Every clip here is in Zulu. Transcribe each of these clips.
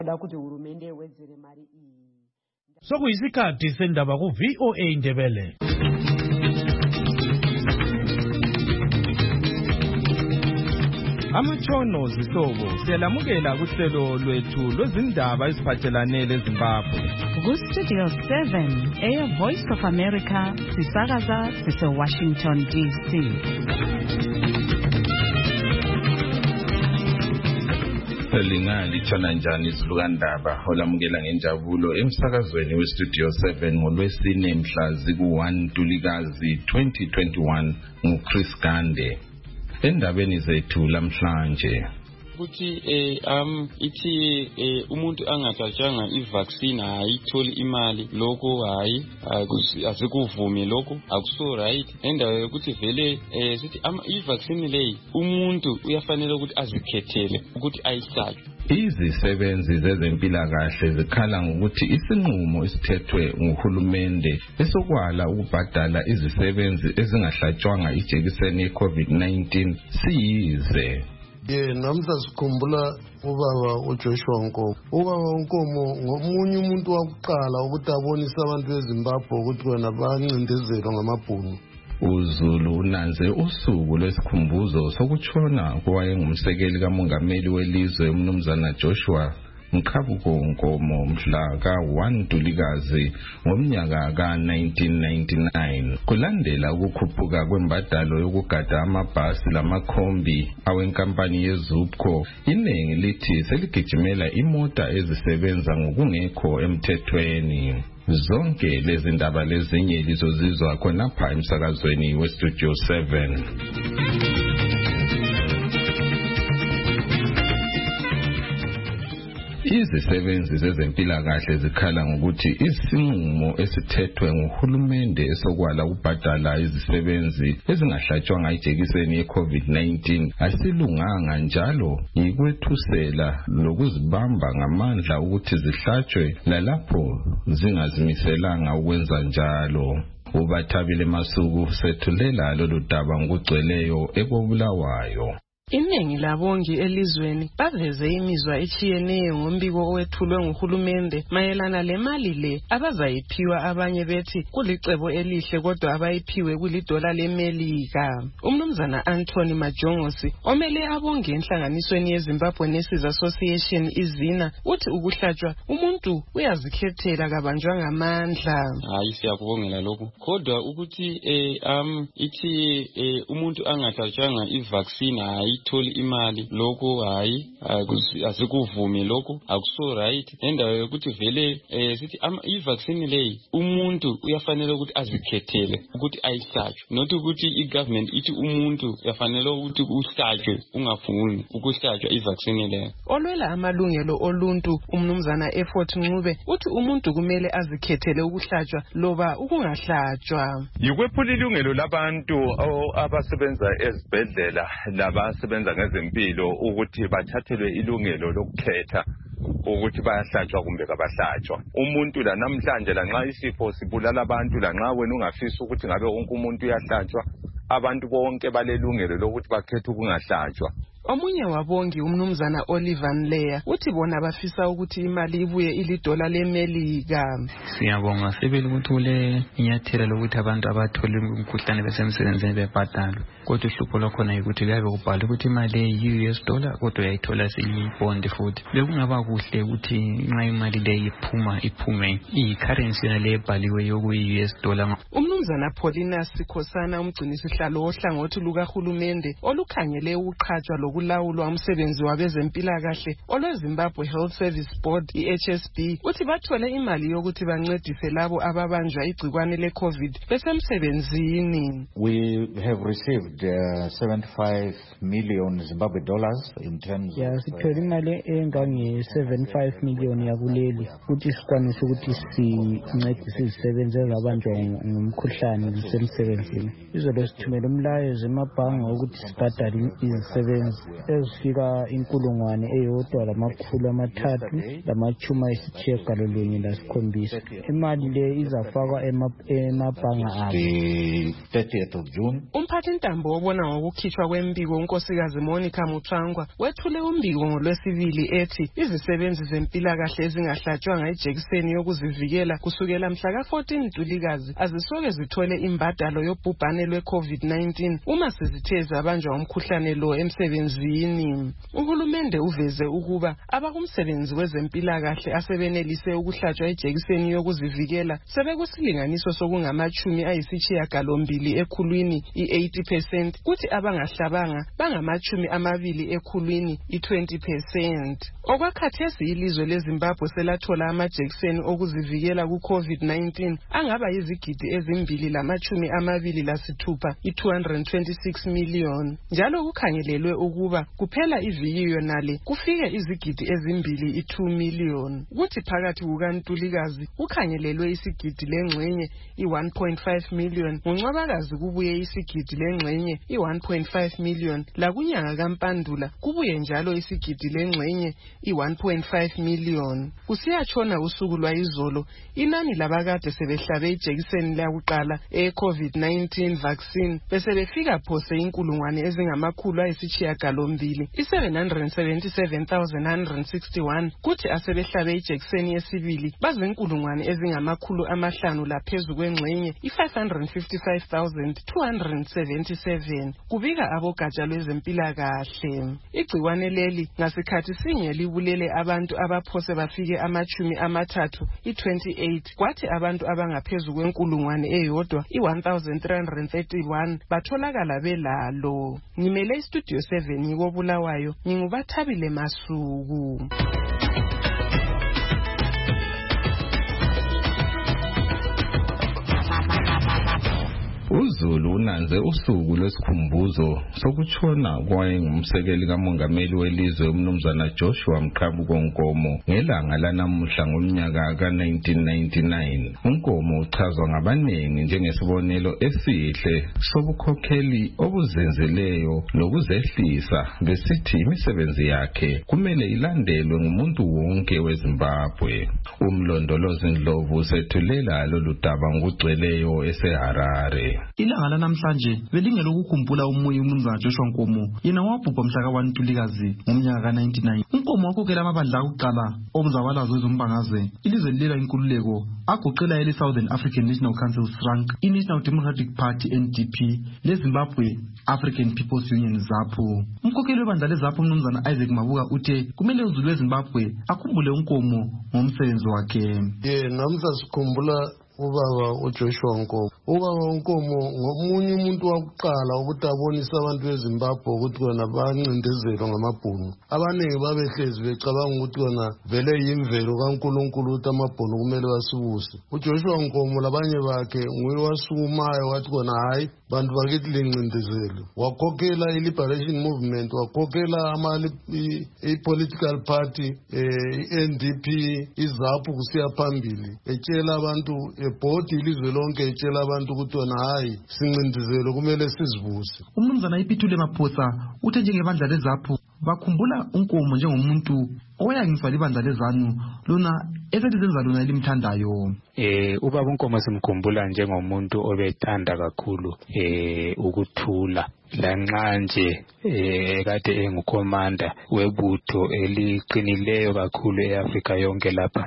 Sokuyisikhathi sendaba ku VOA Indebele. Amatshono zihlobo siyalamukela kuhlelo lwethu lwezindaba eziphathelane leZimbabwe. Ku-Studio 7 Air Voice of America sisakaza sise-Washington DC. Lingalitshona njani izilukandaba olamukela ngenjabulo emsakazweni weStudio 7 ngolwesine mhla ziku-1 Ntulikazi 2021 nguChris Gande. Endabeni zethu lamhlanje ukuthi ithi umuntu angathatshanga ivaccine ayitholi imali lokho hayi asikuvumi lokho akuso right endawo yokuthi vele sithi ivaccine leyi umuntu uyafanele ukuthi azikhethele ukuthi ayihlatshwe. Izisebenzi zezempilakahle zikhala ngokuthi isinqumo esithethwe nguhulumende esokwala ukubhadala izisebenzi ezingahlatshwanga ijekiseni ye-COVID-19 siyize. Namhla sikhumbula ubaba uJoshua Nkomo. Ubaba Nkomo ngomunye umuntu wakuqala ukuthi abonise abantu beZimbabwe ukuthi wena bancindezelwa ngamabhunu. uZulu unanze usuku lwesikhumbuzo sokutshona kowayengumsekeli kamongameli welizwe umnumzana Joshua Nkomo mhla ka-1 Ntulikazi ngomnyaka ka-1999 kulandela ukukhuphuka kwembadalo yokugada amabhasi lamakhombi awenkampani yeZupco. Iningi lithi seligijimela imota ezisebenza ngokungekho emthethweni. Zonke lezi ndaba lezinye lizozizwa khonapha emsakazweni weStudio 7. Izisebenzi zezempilakahle zikhala ngokuthi isinqumo esithethwe nguhulumende esokwala ukubhadala izisebenzi ezingahlatshwanga ijekiseni ye-COVID-19 asilunganga, njalo yikwethusela lokuzibamba ngamandla ukuthi zihlatshwe lalapho zingazimiselanga ukwenza njalo. uBathabile Masuku sethulela lolu daba ngokugcweleyo eBulawayo. Iningi labongi elizweni baveze imizwa etshiyeneyo ngombiko owethulwe nguhulumende mayelana lemali le abazayiphiwa. Abanye bethi kulicebo elihle kodwa abayiphiwe kulidola leMelika. Umnumzana Anthony Majongosi omele abongi enhlanganisweni yeZimbabwe Nurses Association izina uthi ukuhlatshwa umuntu uyazikhethela kabanjwa ngamandla. Hayi siyakubongela lokho kodwa ukuthi ithi umuntu angathatshanga ivaccine ayitholi imali lokho hayi asikuvumi lokho akuso right endawo yokuthi vele sithi ivaccine leyi umuntu uyafanele ukuthi azikhethele ukuthi ayihlatshwe, not ukuthi igovernment ithi umuntu uyafanele ukuthi uhlatshwe ungafuni ukuhlatshwa ivaccine leyo. Olwela amalungelo oluntu umnumzana Effort Ncube uthi umuntu kumele azikhethele ukuhlatshwa loba ukungahlatshwa. Yikwephula ilungelo labantu abasebenza ezibhedlela labasebenza ngezempilo ukuthi bathathelwe ilungelo lokukhetha ukuthi bayahlatshwa kumbe kabahlatshwa. Umuntu la namhlanje lanxa isifo sibulala abantu, lanxa wena ungafisa ukuthi ngabe wonke umuntu uyahlatshwa, abantu bonke balelungelo lokuthi bakhethe ukungahlatshwa. Omunye wabongi umnumzana Oliver Nleya uthi bona bafisa ukuthi imali ibuye ilidola leMelika. Siyabonga sebele ukuthi kule inyathela lokuthi abantu abathola umkhuhlane besemsebenzini bebhadalwe, kodwa uhlupho lwakhona ukuthi kuyabe kubhalwe ukuthi imali eyi-US dollar kodwa uyayithola siyibond futhi. Bekungaba kuhle ukuthi nxa imali le iphume iyi-currency yona le ebhaliwe yokuyi-US dollar. Umnumzana Paulina Sikhosana umgcinisihlalo ohlangothi lukahulumende olukhangele ukuqhatshwa lokulawulwa umsebenzi wabezempilakahle olweZimbabwe Health Service Board iHSB uthi bathole imali yokuthi bancedise labo ababanjwa igcikwane le-COVID besemsebenzini. We have received 75 million Zimbabwe dollars in terms of sithole imali engange-75 million yakuleli ukuthi sikwanise ukuthi sincedise izisebenzi ezabanjwa ngumkhuhlane zisemsebenzini. Izolo sithumela umlayezo emabhanga ukuthi sibhadale izisebenzi ezifika 1,397. Imali le izafakwa emabhanga abo. The 30th of June. Umphathintambo obona ngokukhitshwa kwembiko unkosikazi Monica Mutsvangwa wethule umbiko ngolwesibili ethi izisebenzi zempilakahle ezingahlatshwanga ijekiseni yokuzivikela kusukela mhla ka-14 Ntulikazi azisoke zithole imbadalo yobhubhane lwe-COVID-19 uma sezithe zabanjwa umkhuhlane lo emsebenzini. Uhulumende uveze ukuba abakumsebenzi wezempilakahle asebenelise ukuhlatshwa ijekiseni yokuzivikela sebekusilinganiso sokungama-80 ekhulwini i-80%, kuthi abangahlabanga bangama-20 ekhulwini i-20%. Okwakhathesi ilizwe leZimbabwe selathola amajekiseni okuzivikela ku-COVID-19 angaba yizigidi ezimbili-26 i-226 million. Njalo kukhangelelwe ukuba kuphela iviki yonale kufike izigidi ezimbili i-2 million. Kuthi phakathi kukaNtulikazi kukhangelelwe isigidi lengxenye i-1.5 million, ngoNcwabakazi kubuye isigidi lengxenye i-1.5 million, lakunyanga kaMpandula kubuye njalo isigidi lengxenye i-1.5 million. Kusiyatshona usuku lwayizolo inani labakade sebehlabe ijekiseni lakuqala e-COVID-19 vaccine besebefika phose 777,161, kuthi asebehlabe ijekiseni yesibili bazi-500,000 laphezu kwengxenye i-555,277, kubika abogatsha lwezempilakahle. Igciwane leli ngasikhathi sinye libulele abantu abaphose bafike ama-30 i-28, kwathi abantu abangaphezu kwenkulungwane eyodwa i-1,331 batholakala belalo. Ngimele istudio 7 ngikobulawayo, ngingubathabile Masuku. uZulu unanze usuku lwesikhumbuzo sokutshona kwayengumsekeli kamongameli welizwe umnumzana Joshua Mqhabuko Nkomo ngelanga lanamuhla ngomnyaka ka-1999. uNkomo uchazwa ngabaningi njengesibonelo esihle sobukhokheli obuzenzeleyo lokuzehlisa, besithi imisebenzi yakhe kumele ilandelwe ngumuntu wonke weZimbabwe. Umlondolozi Ndlovu usethulela lolu daba ngokugcweleyo eseHarare. Ilanga lanamhlanje belingelo ukukhumbula umuya umnumzana Joshua Nkomo, yena wabhubha mhla ka-1 Ntulikazi ngomnyaka ka-99. uNkomo wakhokhela amabandla akuqala obuzabalazo ezombangaze ilizwe lilela inkululeko, agoqela ele-Southern African National Council SRANC, i-National Democratic Party NDP, leZimbabwe African People's Union ZAPU. Umkhokheli webandla leZAPU umnumzana Isaac Mabuka uthe kumele uZulu weZimbabwe akhumbule uNkomo ngomsebenzi wakhe. Namhla sikhumbula ubaba uJoshua Nkomo. Ubaba uNkomo ngomunye umuntu wakuqala ukuthi abonise abantu beZimbabwe ukuthi bona bancindezelwa ngamabhunu. Abaningi babehlezi becabanga ukuthi bona vele yimvelo kaNkulunkulu ukuthi amabhunu kumele wasibuse. uJoshua Nkomo labanye bakhe nguye wasukumayo wathi bona hayi bantu bakithi lincindezelo. Wakhokhela i-Liberation Movement, wakhokhela i-political party i-NDP, iZAPU kusiya phambili, etshela abantu ebhodi ilizwe lonke, etshela abantu ukuthi wona hayi sincindezelo kumele sizibuse. Umnumzana iPhithule Maphosa uthe njengebandla leZAPU bakhumbula uNkomo njengomuntu owayangiswa libandla leZANU lona eselizenza lona elimthandayo. Ubaba uNkomo simkhumbula njengomuntu obethanda kakhulu ukuthula, lanxa nje kade engukomanda webutho eliqinileyo kakhulu eAfrika yonke lapha.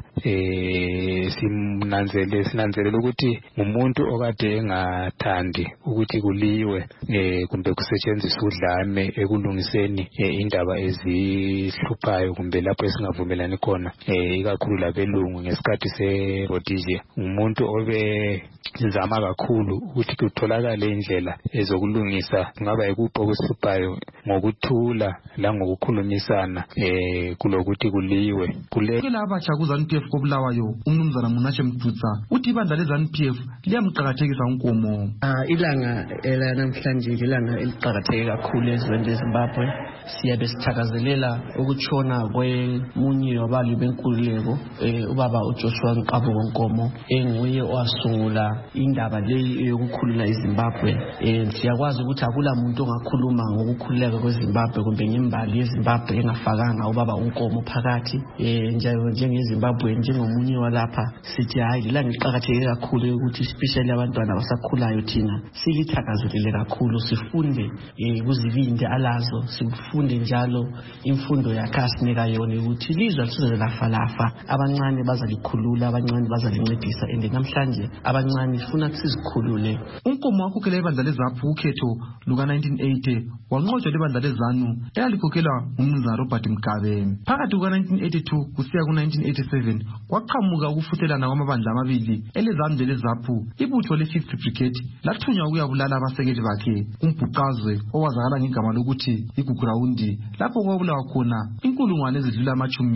Sinanzelela ukuthi umuntu okade engathandi ukuthi kuliwe kumbe kusetshenziswe udlame ekulungiseni indaba ezihluphayo kumbe lapho esingavumelani khona, ikakhulu labelungu ngesikhathi se-Rhodesia. Umuntu obezama kakhulu ukuthi kutholakale indlela ezokulungisa kungaba yikuphi okuhluphayo ngokuthula langokukhulumisana kulokuthi kuliwe. Kulekela abatsha ku-ZANU-PF kobulawayo umnumzana Munashe Mdudza uthi ibandla le-ZANU-PF liyamqakathekisa uNkomo. Ilanga elanamhlanje ilanga eliqakatheke kakhulu ezweni leZimbabwe siyabe sithakazelela ukutshona kwemunye wabali benkululeko ubaba uJoshua Nkabukonkomo enguye owasungula indaba leyi yokukhulula iZimbabwe. Siyakwazi ukuthi akula muntu ongakhuluma ngokukhululeka kweZimbabwe kumbe ngembali yeZimbabwe engafakanga ubaba uNkomo phakathi. NjengeZimbabwe njengomunye walapha sithi hayi lilanga liqakatheke kakhulu ukuthi especially abantwana abasakhulayo thina silithakazelele kakhulu, sifunde kuzibindi alazo, sifunde njalo imfundo yakhe asinika yona ukuthi ilizwe lisoze lafa, abancane bazalikhulula, abancane bazalincedisa, and namhlanje abancane sifuna sizikhulule. uNkomo wakhokhela ibandla leZAPU ukhetho luka-1980 wanqotshwa libandla leZANU eyalikhokhelwa ngumnumzana Robert Mugabe. Phakathi kuka-1982 kusiya ku-1987 kwaqhamuka ukufuthelana kwamabandla amabili eleZANU leleZAPU. Ibutho le-5th Brigade lathunywa ukuyabulala abasekeli bakhe kumbhuqazwe owazakala ngegama lokuthi iGugurawundi, lapho kwabulawa khona inkulungwane ezidlula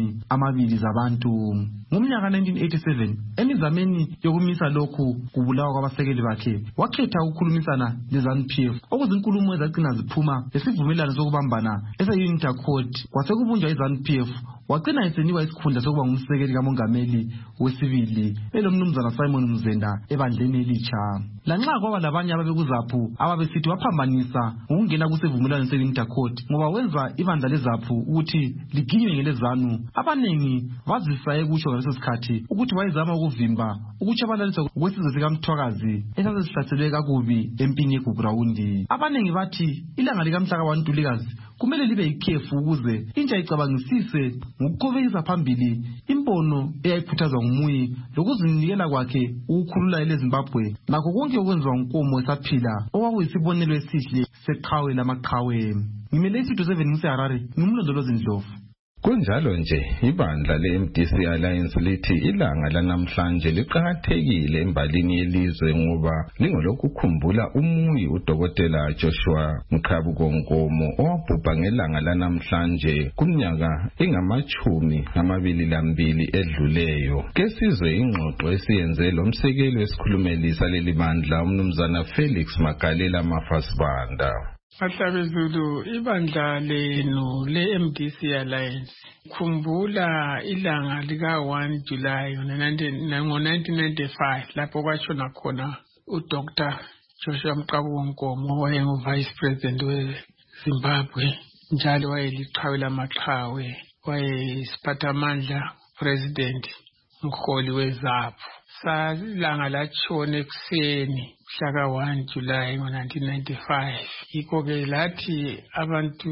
20 zabantu. Ngomnyaka 1987 emizameni yokumisa lokhu kubulawa kwabasekeli bakhe wakhetha ukukhulumisana leZANU-PF, okuzinkulumo ezagcina ziphuma lesivumelano sokubambana ese-Unity Accord. Kwasekubunjwa iZANU-PF wagcina esenikwa isikhundla sokuba ngumsekeli kamongameli wesibili elomnumzana Simon Mzenda ebandleni elitsha. Lanxa kwaba labanye ababekuZAPU ababesithi waphambanisa ngokungena kusivumelano se-Unity Accord ngoba wenza ibandla leZAPU ukuthi liginywe ngeleZANU, abanengi bazisa ekusho ngaleso sikhathi ukuthi wayezama ukuvimba ukutshabalaliswa kwesizwe sikaMthwakazi esasesihlaselwe kakubi empini yeGugurawundi. Abanengi bathi ilanga likamhlaka waNtulikazi kumele libe yikhefu ukuze intsha icabangisise ngokuqhubekisa phambili imbono eyayikhuthazwa ngumuyi lokuzinikela kwakhe ukukhulula eleZimbabwe nakho konke okwenziwa uNkomo esaphila okwakuyisibonelo esihle seqhawe lamaqhawe. Ngimele iStudio 7 ngiseHarare, ngimlondolozi Ndlovu. Kunjalo nje ibandla le-MDC Alliance lithi ilanga lanamhlanje liqhakathekile embalini yelizwe ngoba lingolokukhumbula umuyi uDokotela Joshua Mkabukonkomo owabhubha ngelanga lanamhlanje kumnyaka engama-22 edluleyo. Ke sizwe ingxoxo esiyenze lomsekeli wesikhulumeli saleli bandla umnumzana Felix Magalela Mafasibanda. Mahlabezulu, ibandla lenu le-MDC Alliance khumbula ilanga lika-1 July ngo-1995 lapho kwashona khona uDr. Joshua Mkabukonkomo owayengu-Vice President weZimbabwe, njalo wayeliqhawe lamaqhawe, wayeyisiphathamandla President umholi weZAPU. Ilanga latshona ekuseni mhlaka 1 July ngo-1995. Yikho-ke lathi abantu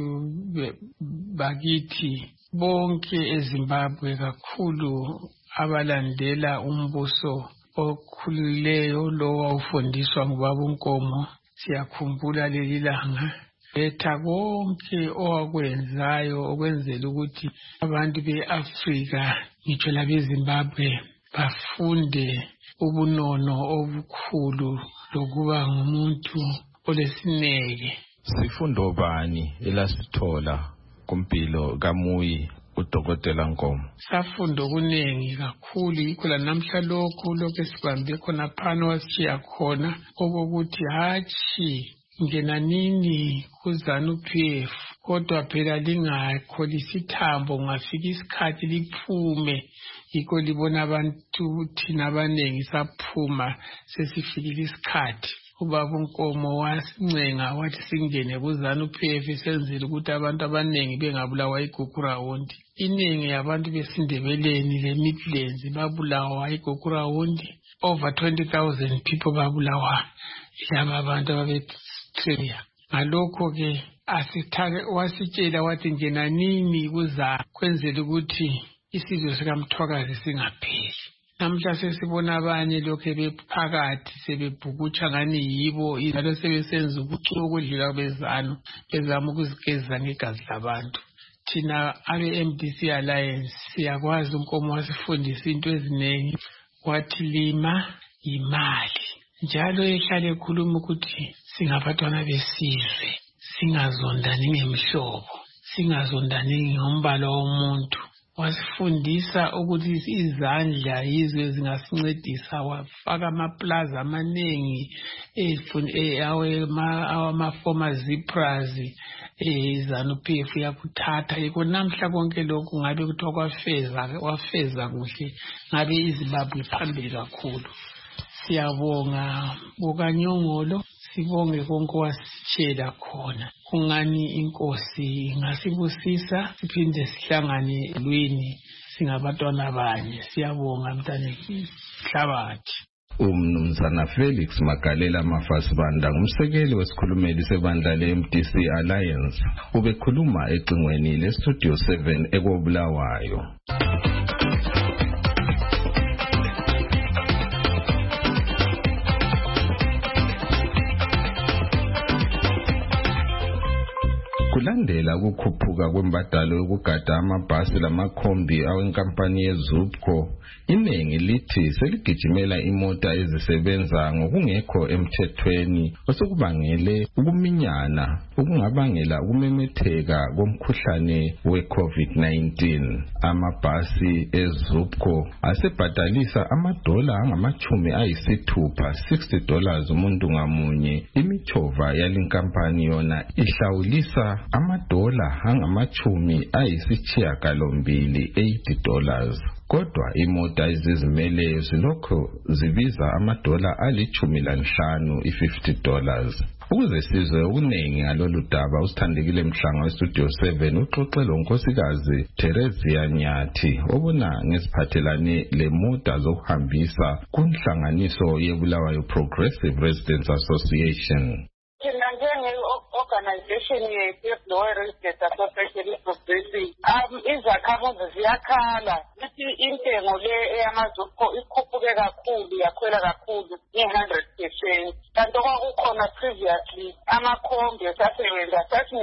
bakithi bonke eZimbabwe, kakhulu abalandela umbuso okhululeyo lo wawufundiswa ngubaba uNkomo, siyakhumbula leli langa. Letha konke owakwenzayo okwenzela ukuthi abantu be-Afrika ngitsho labeZimbabwe bafunde ubunono obukhulu lokuba ngumuntu olesineke. Sifundo bani elasithola kumpilo kamuyi uDokotela Nkomo? Safunda okuningi kakhulu, yikho lanamhla lokhu esibambe khona phana wasitshiya khona okokuthi hatshi ngena nini kuZANU-PF, kodwa phela lingakholisi ithambo, ngafika isikhathi liphume. Yikho libona abantu thina abanengi saphuma sesifikile isikhathi. Ubaba uNkomo wasincenga wathi singene kuZANU-PF senzele ukuthi abantu abanengi bengabulawa iGugurawundi. Iningi yabantu besindebeleni le-Midlands babulawa iGugurawundi. Over 20,000 people babulawa yaba abantu ababeThreya. Ngalokho-ke wasitshela wathi ngena nini kwenzela ukuthi isizwe sikaMthwakazi singapheli. Namhla sesibona abanye lokho bephakathi sebebhukutsha ngani yibo, njalo sebesenza ubuculo okudlula beZANU, bezama ukuzigeza ngegazi labantu. Thina abe-MDC Alliance siyakwazi uNkomo wasifundisa into eziningi, wathi lima yimali, njalo ehlale ekhuluma ukuthi singabatwana besizwe, singazondani ngemihlobo, singazondani ngombala womuntu, wasifundisa ukuthi izandla yizo ezingasincedisa, wafaka amaplaza amaningi awama-former zipras ZANU-PF yakuthatha. Yiko namhla konke lokhu ngabe kuthiwa wafeza kuhle, ngabe iZimbabwe phambili kakhulu. Siyabonga Bukanyongolo, sibonge konke wasitshela khona. Kungani inkosi ngasibusisa, siphinde sihlangane elweni singabantwana banye. Siyabonga mntaneki Hlabathi. Umnumzana Felix Magalela Mafasibanda ngumsekeli wesikhulumeli sebandla le-MDC Alliance ubekhuluma ecingweni le-Studio 7 ekobulawayo. Kulandela ukukhuphuka kwembadalo yokugada amabhasi lamakhombi awenkampani yeZUPCO, iningi lithi seligijimela imota ezisebenza ngokungekho emthethweni osukubangele ukuminyana okungabangela ukumemetheka komkhuhlane we-COVID-19. Amabhasi eZUPCO asebhadalisa amadola angama-60 $60 umuntu ngamunye. Imichova yalinkampani yona ihlawulisa amadola angama-80 $80. Kodwa imota ezizimele zilokho zibiza amadola ali-15 $50. Ukuze sizwe okuningi ngalolu daba, usithandekile Mhlanga weStudio 7 uxoxe lonkosikazi Theresia Nyathi obona ngesiphathelane lemota zokuhambisa kunhlanganiso yeBulawayo Progressive Residents Association. Organization ye-Lower Residents Association Progressive, izakhamuzi ziyakhala ukuthi intengo le eyamaZUPCO ikhuphuke kakhulu, yakhwela kakhulu nge-100%. Kanti kwakukhona previously amakhombi esasebenza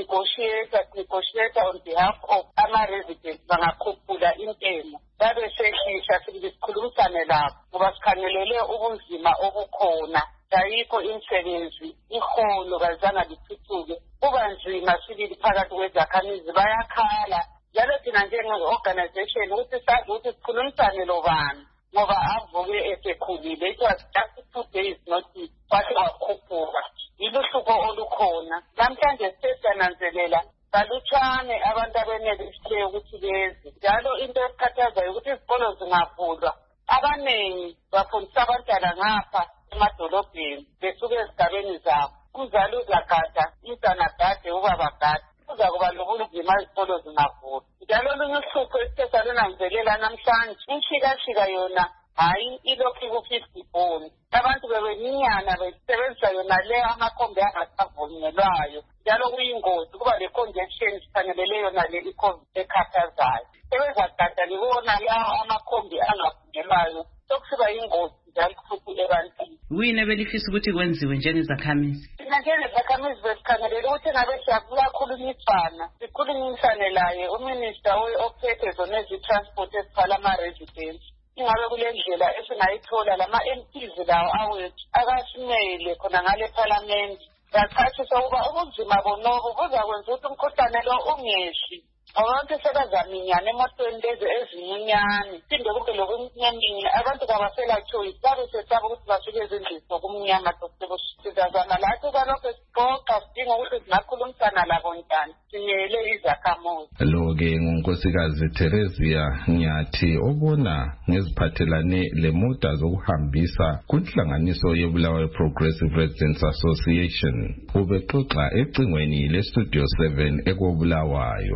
sasinegotiate on behalf of ama-residents bangakhuphula intengo. Babe sehlisha sikhulumisane labo ngoba sikhangelele ubunzima obukhona. Ayikho imisebenzi, iholo kazange lithuthuke, kuba nzima sibili phakathi kwezakhamizi, bayakhala. Njalo thina njenge-organization ukuthi sazi ukuthi sikhulumisane lobani ngoba avuke esekhulile. It was just 2 days notice kwathi wakhuphuka. Yiluhlupho olukhona. Namhlanje sesiyananzelela balutshwane abantu abenelisileyo ukuthi beze. Njalo into esikhathazayo ukuthi izikolo zingavulwa, abaningi bafundisa abantwana ngapha emadolobheni besuke ezigabeni zabo. Umzali uzagada, umntwana agade, ubaba agade. Kuzakuba lobunzima izikolo zingavulwa. Njalo olunye uhlupho esithe salunanzelela namhlanje, inshikashika yona hayi ilokhu ku-50 boni. Abantu bebeminyana besebenzisa yona le amakhombi angasavunyelwayo. Njalo kuyingozi kuba le-congestion sifanelele yona le i-COVID ekhathazayo. Sebezagada libona lawo amakhombi angavunyelwayo. Sokusiba yingozi njalo futhi ebantwini. Kuyini ebelifisa ukuthi kwenziwe njengezakhamizi? Njengezakhamizi besikhangelele ukuthi ngabe siyakhulumisana. Sikhulumisane laye uminister ophethe zona ezitransport eziphala ama-residents. Ingabe kule ndlela esingayithola lama-MPs lawo awethu akasimele khona ngale parliament. Ngachasisa ukuba ubunzima bonobo buzakwenza ukuthi umkhuhlane lo ungehli. Abantu sebazaminyana emotweni lezi ezincinyane, phinde kube lokuminyaminya, abantu kabasela choice, babe sesaba ukuthi basuke ezindlini zokumnyama sizazama lathi balokho sixoxa sidinga ukuthi singakhulumisana labo ntana sinyele izakhamuzi. Lo-ke ngunkosikazi Theresia Nyathi obona ngeziphathelane lemota zokuhambisa kunhlanganiso yeBulawayo Progressive Residents Association. Ubexoxa ecingweni le-Studio 7 ekobulawayo.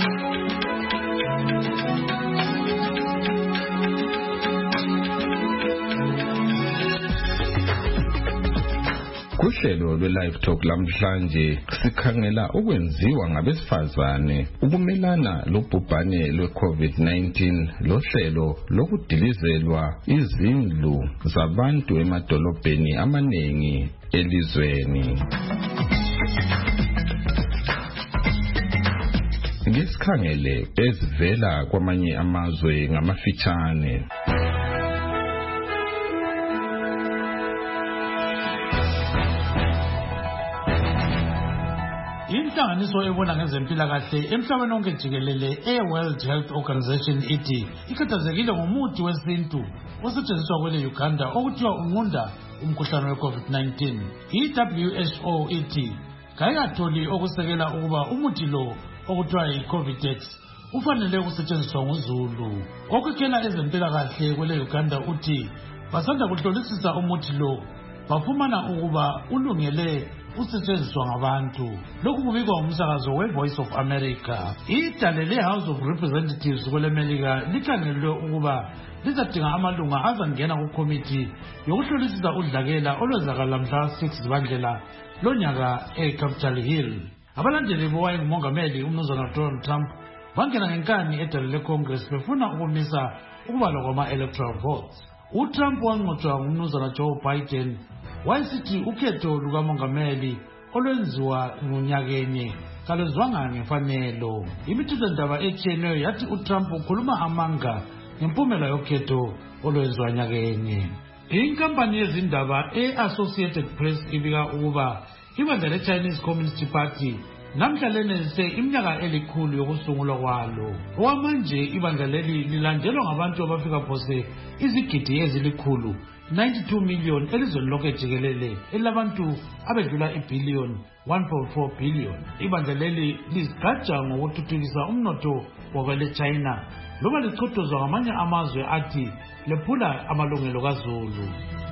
Kuhlelo lwe-Live Talk lamhlanje sikhangela ukwenziwa ngabesifazane ukumelana lobhubhane lwe-COVID-19 lohlelo lokudilizelwa izindlu zabantu emadolobheni amaningi elizweni. Ngesikhangele ezivela kwamanye amazwe ngamafitshane. Inhlanganiso ebona ngezempilakahle emhlabeni wonke jikelele e-World Health Organization ithi ikhathazekile ngomuthi wesintu osetshenziswa kwele Uganda okuthiwa unqunda umkhuhlane we-COVID-19. I-WHO ithi kayikatholi okusekela ukuba umuthi lo okuthiwa yi-Covidex ufanele ukusetshenziswa nguzulu. Okukela ezempilakahle kwele Uganda uthi basanda kuhlolisisa umuthi lo bafumana ukuba ulungele usetshenziswa ngabantu. Lokhu kubikwa umsakazo we-Voice of America. Idale le-House of Representatives kwele-Melika likhangelwe ukuba lizadinga amalunga azangena kukomiti yokuhlolisisa udlakela olwenzakala mhla 6 Zibandlela lonyaka eCapitol Hill. Abalandeli bowayengumongameli umnumzana Donald Trump bangena ngenkani edale leCongress befuna ukumisa ukubalwa kwama-electoral votes. UTrump wanqotshwa ngumnumzana Joe Biden wayesithi ukhetho lukamongameli olwenziwa ngonyakeni kalwezwanga ngemfanelo. Imithethondaba etshiyeneyo yathi uTrump ukhuluma amanga ngempumela yokhetho olwenziwa nyakeni. Inkampani yezindaba e-Associated Press ibika ukuba ibandla le-Chinese Communist Party namhla lenelise iminyaka elikhulu yokusungulwa kwalo. Okwamanje ibandla leli lilandelwa ngabantu abafika phose izigidi ezilikhulu 92 million elizweni lonke jikelele elabantu abedlula ibhiliyoni 1.4 billion. Ibandla leli lizigaja ngokuthuthukisa umnotho wakwele China loba lichotozwa ngamanye amazwe athi lephula amalungelo kaZulu.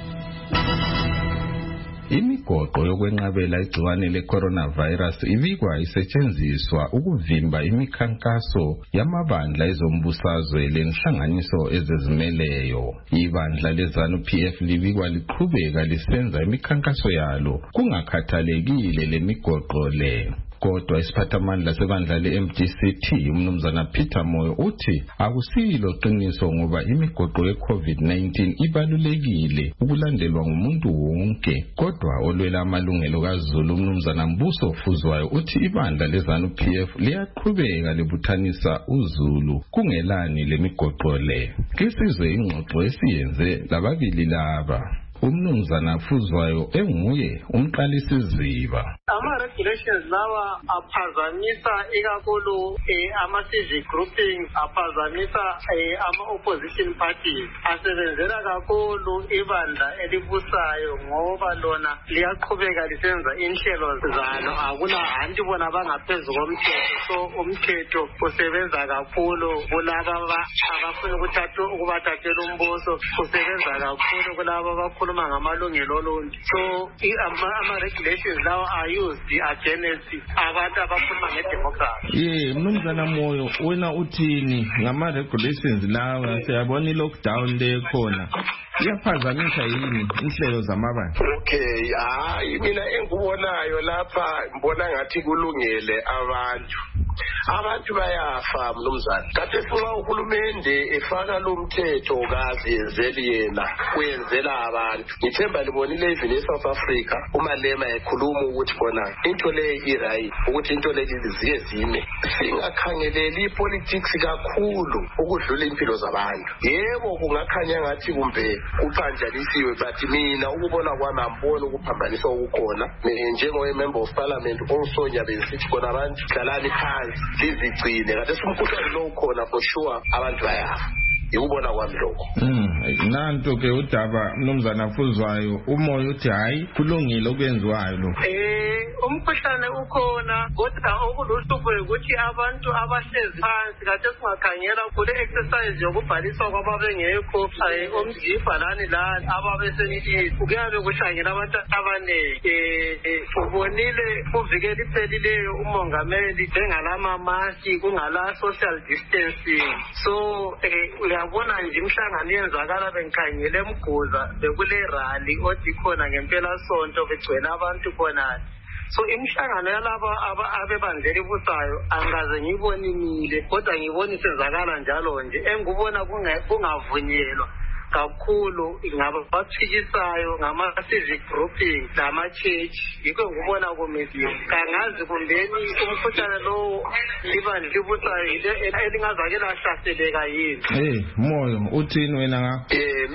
Imigoqo yokwenqabela igciwane le-coronavirus ibikwa isetshenziswa ukuvimba imikhankaso yamabandla ezombusazwe lenhlanganiso ezizimeleyo. Ibandla leZANU-PF libikwa liqhubeka lisenza imikhankaso yalo kungakhathalekile lemigoqo le. Kodwa isiphathamandla sebandla le-MDCT umnumzana Peter Moyo uthi akusilo qiniso ngoba imigoqo ye-COVID-19 ibalulekile ukulandelwa ngumuntu wonke. Kodwa olwela amalungelo kaZulu umnumzana Mbuso Fuzwayo uthi ibandla leZANU-PF liyaqhubeka libuthanisa uZulu kungelani lemigoqo le. Kisizwe ingxoxo esiyenze lababili laba. Umnumzana Fuzwayo enguye umqalisi ziba. Ama-regulations lawa aphazamisa ikakhulu ama-civic groupings, aphazamisa ama-opposition parties, asebenzela kakhulu ibandla elibusayo ngoba lona liyaqhubeka lisenza inhlelo zalo, akula hanti bona bangaphezu komthetho. So umthetho usebenza kakhulu kulaba abafuna ukubathathela umbuso, usebenza kakhulu kulaba abakhuluma ngamalungelo oluntu. So ama-regulations lawa are used against abantu abakhuluma ngedemocracy. Mnumzana Moyo, wena uthini ngama-regulations lawa? Siyabona i-lockdown le khona iyaphazamisa yini inhlelo zamabandla? Okay, hayi mina engikubonayo lapha ngibona ngathi kulungele abantu bayafa mnumzana. Kade sifuna uhulumende efaka lo mthetho kazi yenzeli yena kuyenzela abantu. Ngithemba libonile even eSouth Africa uMalema ekhuluma ukuthi bona into le iright ukuthi into le ziye zime. Singakhangeleli ipolitics kakhulu ukudlula impilo zabantu. Yebo kungakhanya ngathi kumbe kuphanjanisiwe, but mina ukubona kwami ambona ukuphambanisa ukukhona. Njengo-member of parliament onsonya besithi khona abantu dlalani phansi lizigcine kade simkhuhlane lo ukhona for sure abantu bayafa. Ikubona kwami lokho. Nanto ke udaba mnumzana Fuzwayo uMoyo uthi hayi kulungile okwenziwayo lo. Umkhuhlane ukhona kodwa okuluhlupho ukuthi abantu abahlezi phansi kade singakhangela kule exercise yokubhaliswa kwababengekho omzifa lani ababesenithi kuyabe kuhlangela abantu abaningi. Ubonile uvikela iphelileyo umongameli njengalama maski kungala social distancing. So uyabona nje imhlangano yenzakala bengikhangele eMguza bekule rally othi khona ngempela sonto begcwele abantu khona. So imhlangano yalaba abebandla elibusayo angaze ngibonile kodwa ngibona isenzakala njalo nje. Engikubona kungavunyelwa kakhulu ngabaphikisayo ngama-civic grouping nama-church. Yikho ngibona kumisiwe kangazi kumbeni umkhuhlane lowo ibandla libusayo elingazake lahlaseleka yini. Moyo uthini wena ngakho?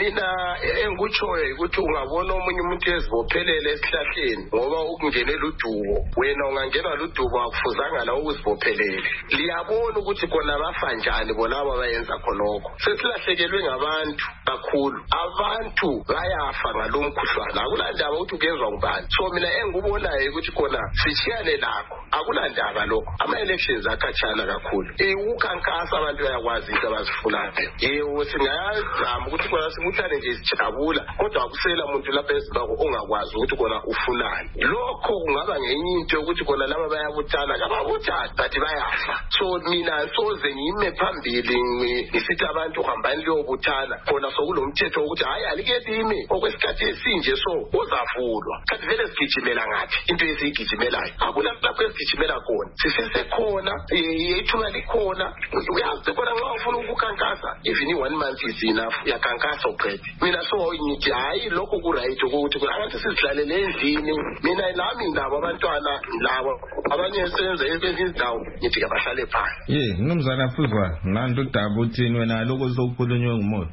mina engikutshoyo ukuthi ungabona omunye umuntu ezibophelele esihlahleni ngoba ukungenela udubo wena ungangenwa ludubo akufuzanga la ukuzibophelele liyabona ukuthi kona bafa njani bona abayenza khonokho sesilahlekelwe ngabantu kakhulu abantu bayafa ngalomkhuhlane akulandaba ukuthi ugezwa ngubani so mina engikubonayo ukuthi kona sishiyane lakho akulandaba lokho ama-elections akhatshana kakhulu ukukhankasa abantu bayakwazi into abazifunayo singayazama ukuthi kona sibuthane nje sijabula kodwa akusela muntu lapha eZimbabwe ongakwazi ukuthi kona ufunani lokho kungaba ngenye into yokuthi kona laba bayabuthana kababuthani but bayafa so mina soze ngime phambili ngisithi abantu uhambani liyobuthana khona sokulomthetho wokuthi hayi aliketime okwesikhathi esinje so uzavulwa kanti vele sigijimela ngathi into esiyigijimelayo akulapho esigijimela khona sisesekhona yethuba likhona uyazi khona nxa ufuna ukukhankasa even i-1 month is enough uyakhankasa uqede mina so ngithi hayi lokho ku-right ukuthi abantu sizidlalele endlini mina nami ndaba abantwana labo abanye senza ezinye izindawo ngithi kabahlale phansi mnumzana Fuzwa nanto udaba uthini wena lokho sokukhulunywe ngumoya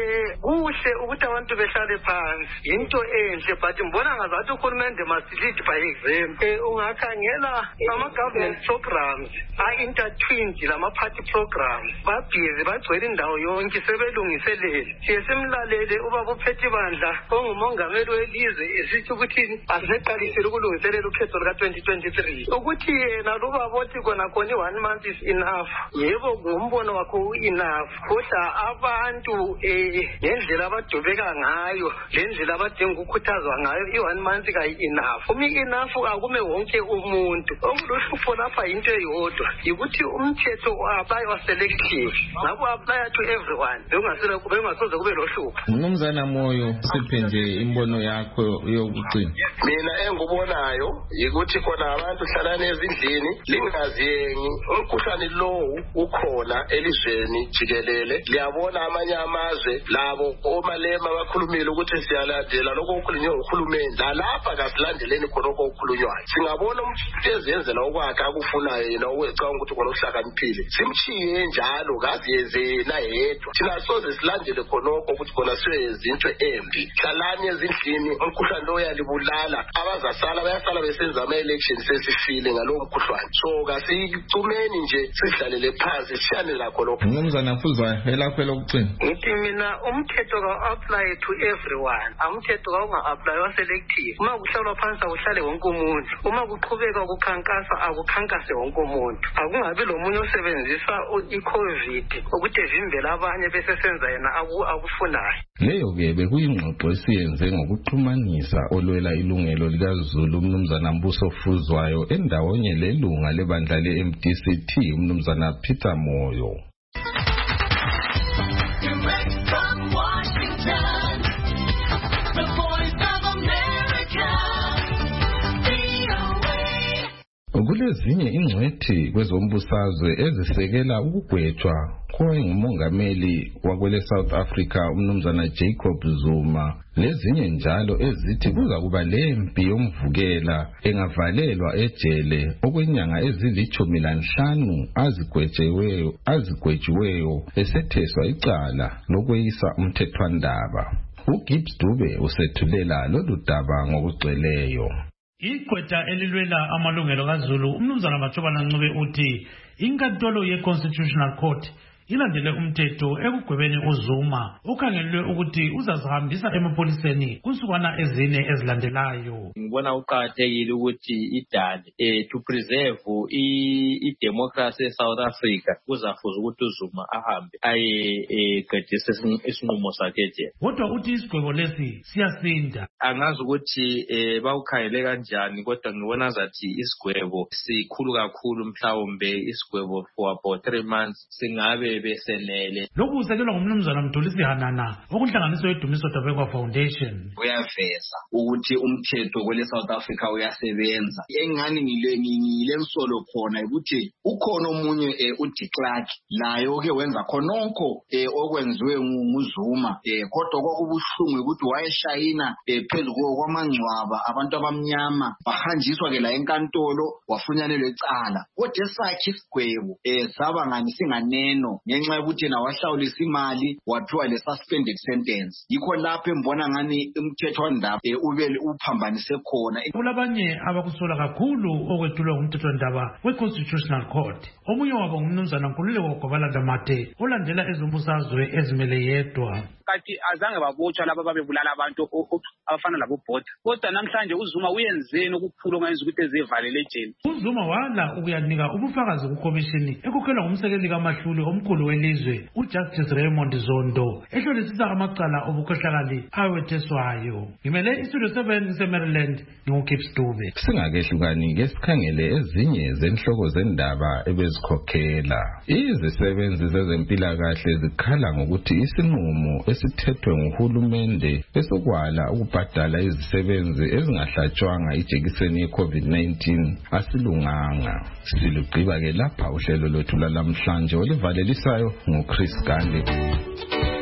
kuhle ukuthi abantu behlale phansi into enhle but mbona ngazathi uhulumende must lead by example ungakhangela ama-government programs a-intertwined lama-party programs babhizi bagcwele indawo yonke sebelungiselele siye simlalele ubaba uphethe ibandla ongumongameli welizwe esithi ukuthi asineqalisile ukulungiselela ukhetho luka-2023 ukuthi yena lubaba othi khona i-1 month is enough yebo ngumbono wakho u-enough kodwa abantu ngendlela abadubeka ngayo lendlela abadinga ukukhuthazwa ngayo i-1 month kayi-enough enough akume wonke umuntu okuluhlupho lapha yinto eyodwa yikuthi umthetho u-apply wa-selective ngabo apply to everyone bengasoze kube lohlupho mnumzana Moyo siphe nje imbono yakho yokugcina mina engikubonayo yikuthi khona abantu hlalane ezindlini lingaziyengi umkhuhlane lowu ukhona elizweni jikelele liyabona amanye amazwe labo omalema bakhulumile ukuthi siyalandela lokho okukhulunywe uhulumeni lalapha kasilandeleni khonokho okukhulunywayo singabona umuntu ezenzela okwakhe akufunayo yena owecanga ukuthi khona uhlakaniphile simchiye njalo kaziyenze yena yedwa thina soze silandele khonokho ukuthi khona siyenze into embi hlalani ezindlini umkhuhlane lo uyalibulala abazasala bayasala besenza ama-elections sesifile ngalowo mkhuhlane so kasicumeni nje sidlalele phansi sishane lakho lokho mnumzana Fuzwa elakho lokugcina ngithi mina umthetho ka-apply to everyone umthetho kaunga-apply wa-selective uma kuhlalwa phansi akuhlale wonke umuntu uma kuqhubeka kukhankasa akukhankase wonke umuntu akungabi lomunye osebenzisa i-COVID ukuthi evimbele abanye besesenza yena akufunayo leyo-ke bekuyingxoxo esiyenze ngokuxhumanisa olwela ilungelo likaZulu umnumzana Mbuso Fuzwayo endawonye lelunga lebandla le-MDCT umnumzana Peter Moyo. Kulezinye ingcwethi kwezombusazwe ezisekela ukugwetshwa kowayengumongameli wakwele South Africa umnumzana Jacob Zuma lezinye njalo ezithi kuza kuba lempi yomvukela engavalelwa ejele okwenyanga ezili-15 azigwetshiweyo esetheswa icala lokweyisa umthethwandaba. uGibbs Dube usethulela lolu daba ngokugcweleyo. Igqwetha elilwela amalungelo kaZulu umnumzana Matshobana Ncube uthi inkantolo ye-Constitutional Court ilandele umthetho ekugwebeni uZuma okhangelwe ukuthi uzazihambisa emapoliseni kunsukwana ezine ezilandelayo. Ngibona uqakathekile ukuthi idale to preserve i-democracy eSouth Africa kuzafuza ukuthi uZuma ahambe ayeqedisa isinqumo sakhe nje. Kodwa uthi isigwebo lesi siyasinda. Angazi ukuthi bawukhangele kanjani kodwa ngibona zathi isigwebo sikhulu kakhulu mhlawumbe isigwebo for about 3 months singabe besenele. Lokhu kusekelwa ngumnumzana Mdolisi Hanana okunhlanganiso yeDumiso Tabekwa Foundation. Uyaveza ukuthi umthetho kwele South Africa uyasebenza. Engani ngilensolo khona ukuthi ukhona omunye uDe Klerk layo ke wenza khononko okwenziwe nguZuma kodwa kwakubuhlungu ukuthi wayeshayina phezulu kwamangcwaba abantu abamnyama bahanjiswa ke la enkantolo wafunyanelwe icala kodwa esakhe isigwebo saba ngani singaneno ngenxa yokuthi yena wahlawulisa imali waphiwa le suspended sentence. Yikho lapho embona ngani umthetho wandaba ube uphambanise khona. Kulabanye abakusola kakhulu okwethulwa ngumthetho wandaba we-Constitutional Court. Omunye wabo ngumnumzana Nkululeko Gobalanda Mate olandela ezombusazwe ezimele yedwa. Kathi azange babotshwa laba babebulala abantu abafana labo bhoda. Kodwa namhlanje uZuma uyenzeni ukukhulu ongayenza ukuthi ezivalele ejele. uZuma wala ukuyanika ubufakazi kukomishini ekhokhelwa ngumsekeli kaMahluli omkhulu welizwe uJustice Raymond Zondo ehlolisisa amacala obukhohlakali awetheswayo. Ngimele iStudio 7 seMaryland ngukhips Dube. Singakehlukani ngesikhangele ezinye zenhloko zendaba ebezikhokhela. Izisebenzi zezempilakahle zikhala ngokuthi isinqumo esithethwe nguhulumende esokwala ukubhadala izisebenzi ezingahlatshwanga ijekiseni ye-COVID-19 asilunganga. Silugqiba ke lapha uhlelo lwethu lalamhlanje olivalelisayo nguChris Gande.